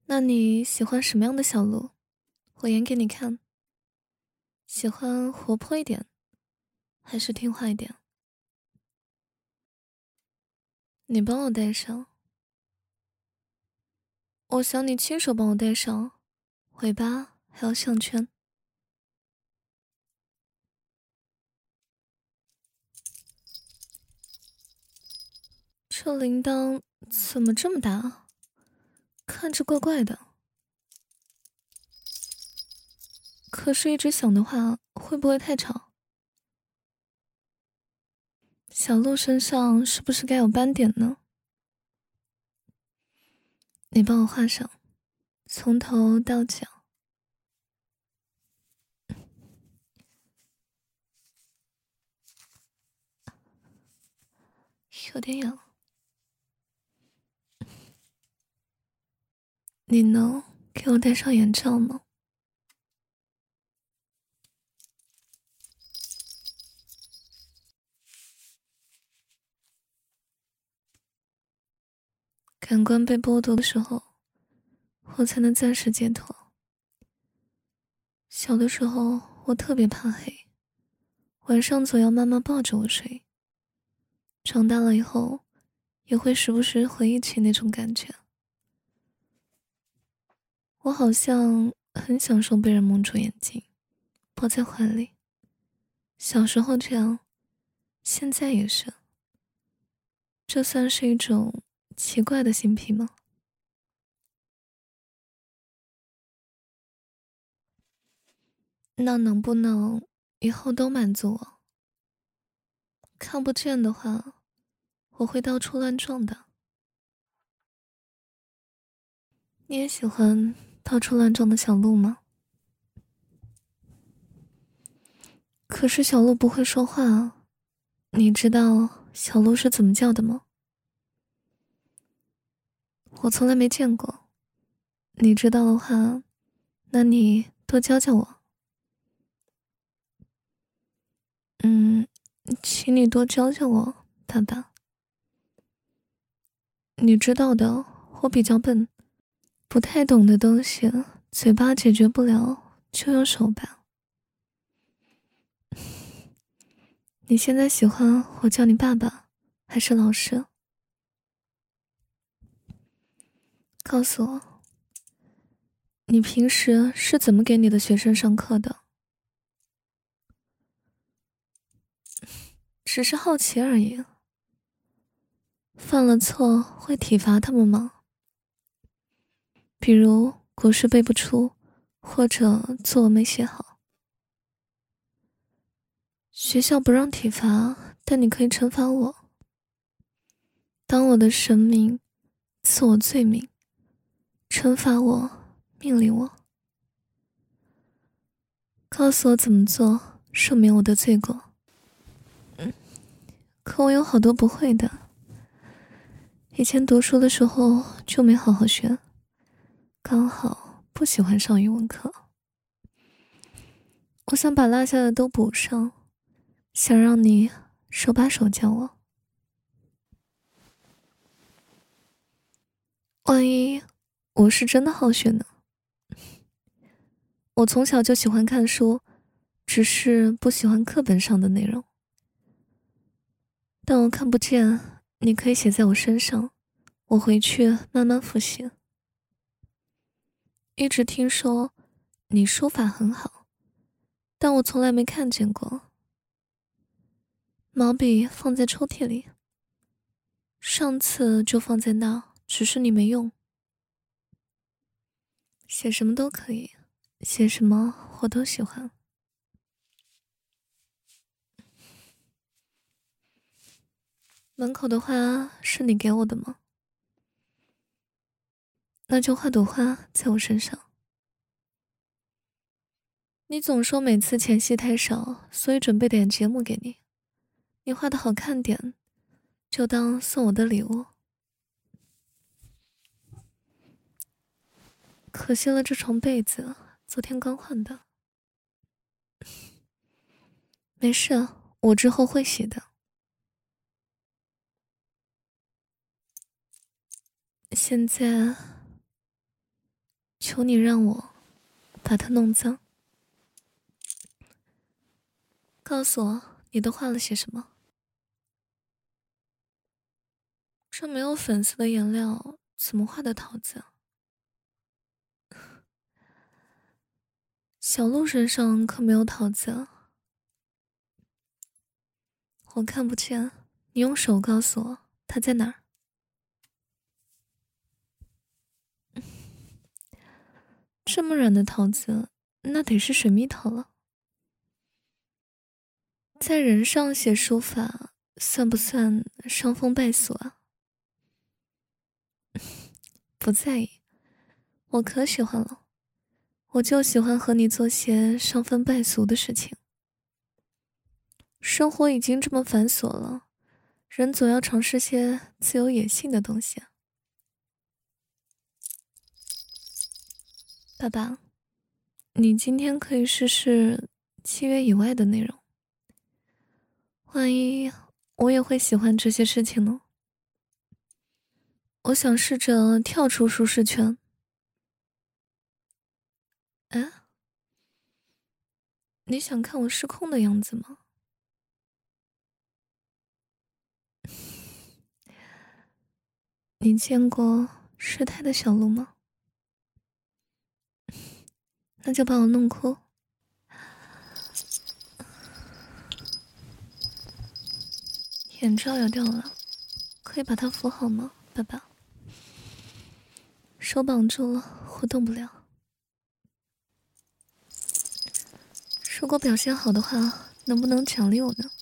那你喜欢什么样的小鹿？我演给你看。喜欢活泼一点，还是听话一点？你帮我戴上。我想你亲手帮我戴上，尾巴还要项圈。这铃铛怎么这么大？看着怪怪的。可是，一直响的话，会不会太吵？小鹿身上是不是该有斑点呢？你帮我画上，从头到脚。有点痒。你能给我戴上眼罩吗？感官被剥夺的时候，我才能暂时解脱。小的时候，我特别怕黑，晚上总要妈妈抱着我睡。长大了以后，也会时不时回忆起那种感觉。我好像很享受被人蒙住眼睛，抱在怀里。小时候这样，现在也是。这算是一种奇怪的性癖吗？那能不能以后都满足我？看不见的话，我会到处乱撞的。你也喜欢到处乱撞的小鹿吗？可是小鹿不会说话啊，你知道小鹿是怎么叫的吗？我从来没见过。你知道的话，那你多教教我。嗯，请你多教教我，爸爸。你知道的，我比较笨，不太懂的东西，嘴巴解决不了，就用手吧。你现在喜欢我叫你爸爸，还是老师？告诉我，你平时是怎么给你的学生上课的？只是好奇而已。犯了错会体罚他们吗？比如古诗背不出，或者作文没写好。学校不让体罚，但你可以惩罚我，当我的神明，赐我罪名，惩罚我，命令我，告诉我怎么做，赦免我的罪过。可我有好多不会的，以前读书的时候就没好好学，刚好不喜欢上语文课。我想把落下的都补上，想让你手把手教我。万一我是真的好学呢？我从小就喜欢看书，只是不喜欢课本上的内容。但我看不见，你可以写在我身上，我回去慢慢复习。一直听说你书法很好，但我从来没看见过。毛笔放在抽屉里，上次就放在那，只是你没用。写什么都可以，写什么我都喜欢。门口的花是你给我的吗？那就画朵花在我身上。你总说每次前戏太少，所以准备点节目给你。你画的好看点，就当送我的礼物。可惜了这床被子，昨天刚换的。没事，我之后会洗的。现在求你让我把它弄脏。告诉我你都画了些什么？这没有粉色的颜料怎么画的桃子啊？小鹿身上可没有桃子啊。我看不见，你用手告诉我它在哪儿。这么软的桃子，那得是水蜜桃了。在人上写书法，算不算伤风败俗啊？不在意，我可喜欢了。我就喜欢和你做些伤风败俗的事情。生活已经这么繁琐了，人总要尝试些自由野性的东西啊。爸爸，你今天可以试试契约以外的内容，万一我也会喜欢这些事情呢？我想试着跳出舒适圈。啊，你想看我失控的样子吗？你见过失态的小鹿吗？那就把我弄哭。眼罩要掉了，可以把它扶好吗，爸爸？手绑住了，我动不了。如果表现好的话，能不能奖励我呢？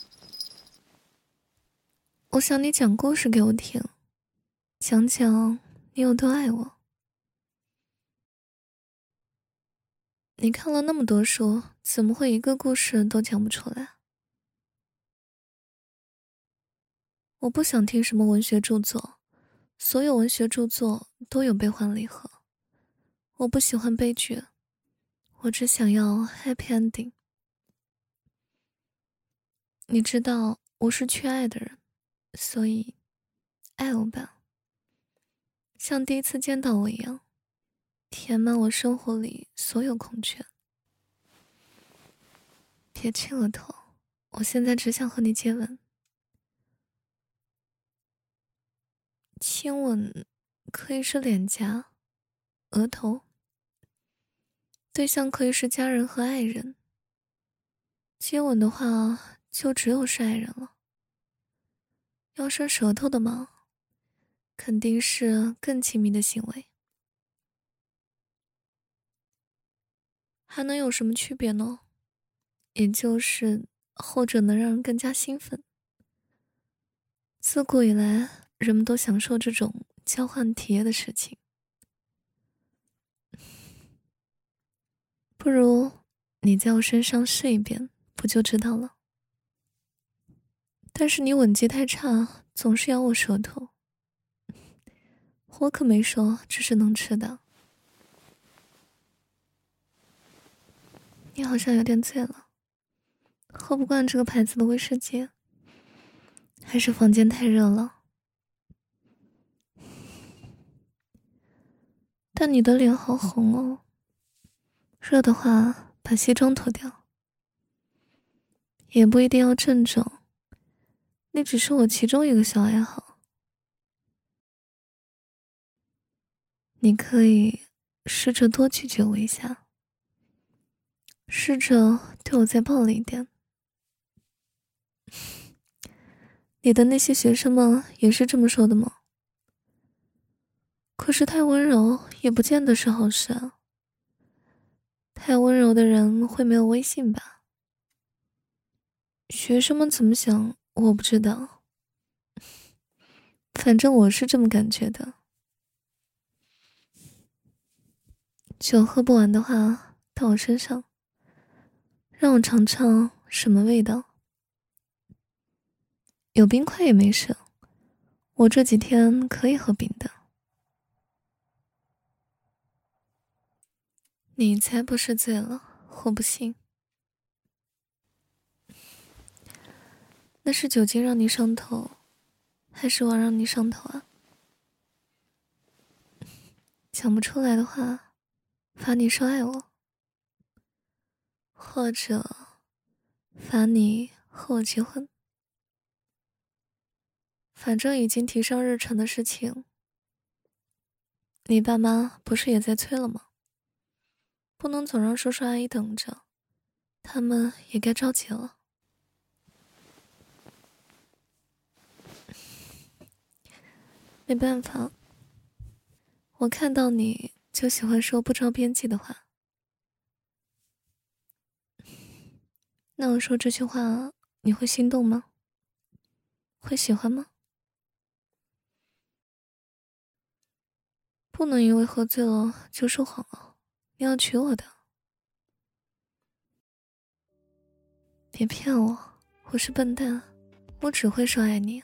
我想你讲故事给我听，讲讲你有多爱我。你看了那么多书，怎么会一个故事都讲不出来？我不想听什么文学著作，所有文学著作都有悲欢离合。我不喜欢悲剧，我只想要 happy ending。你知道我是缺爱的人，所以爱我吧，像第一次见到我一样，填满我生活里所有空缺。别亲额头，我现在只想和你接吻。亲吻可以是脸颊、额头，对象可以是家人和爱人。接吻的话，就只有是爱人了。要伸舌头的吗？肯定是更亲密的行为。还能有什么区别呢？也就是后者能让人更加兴奋。自古以来，人们都享受这种交换体验的事情。不如你在我身上试一遍，不就知道了？但是你吻技太差，总是咬我舌头。我可没说这是能吃的。你好像有点醉了，喝不惯这个牌子的威士忌，还是房间太热了？但你的脸好红哦，热的话把西装脱掉。也不一定要郑重，那只是我其中一个小爱好。你可以试着多拒绝我一下，试着对我再暴力一点。你的那些学生们也是这么说的吗？可是太温柔也不见得是好事啊。太温柔的人会没有威信吧？学生们怎么想我不知道，反正我是这么感觉的。酒喝不完的话，到我身上，让我尝尝什么味道。有冰块也没事，我这几天可以喝冰的。你才不是醉了，我不信。那是酒精让你上头，还是我让你上头啊？讲不出来的话， 罚你说爱我，或者罚你和我结婚。反正已经提上日程的事情，你爸妈不是也在催了吗？不能总让叔叔阿姨等着，他们也该着急了。没办法，我看到你就喜欢说不着边际的话。那我说这句话，你会心动吗？会喜欢吗？不能因为喝醉了就说谎了，你要娶我的。别骗我，我是笨蛋，我只会说爱你。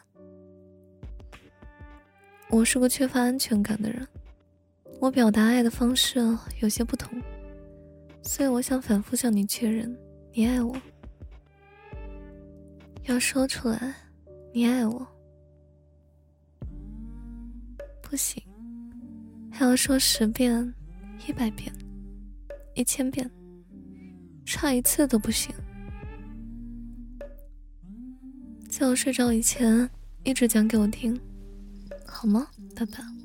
我是个缺乏安全感的人，我表达爱的方式有些不同，所以我想反复向你确认，你爱我。要说出来，你爱我。不行，还要说10遍、100遍、1000遍，差一次都不行。在我睡着以前，一直讲给我听，好吗，爸爸？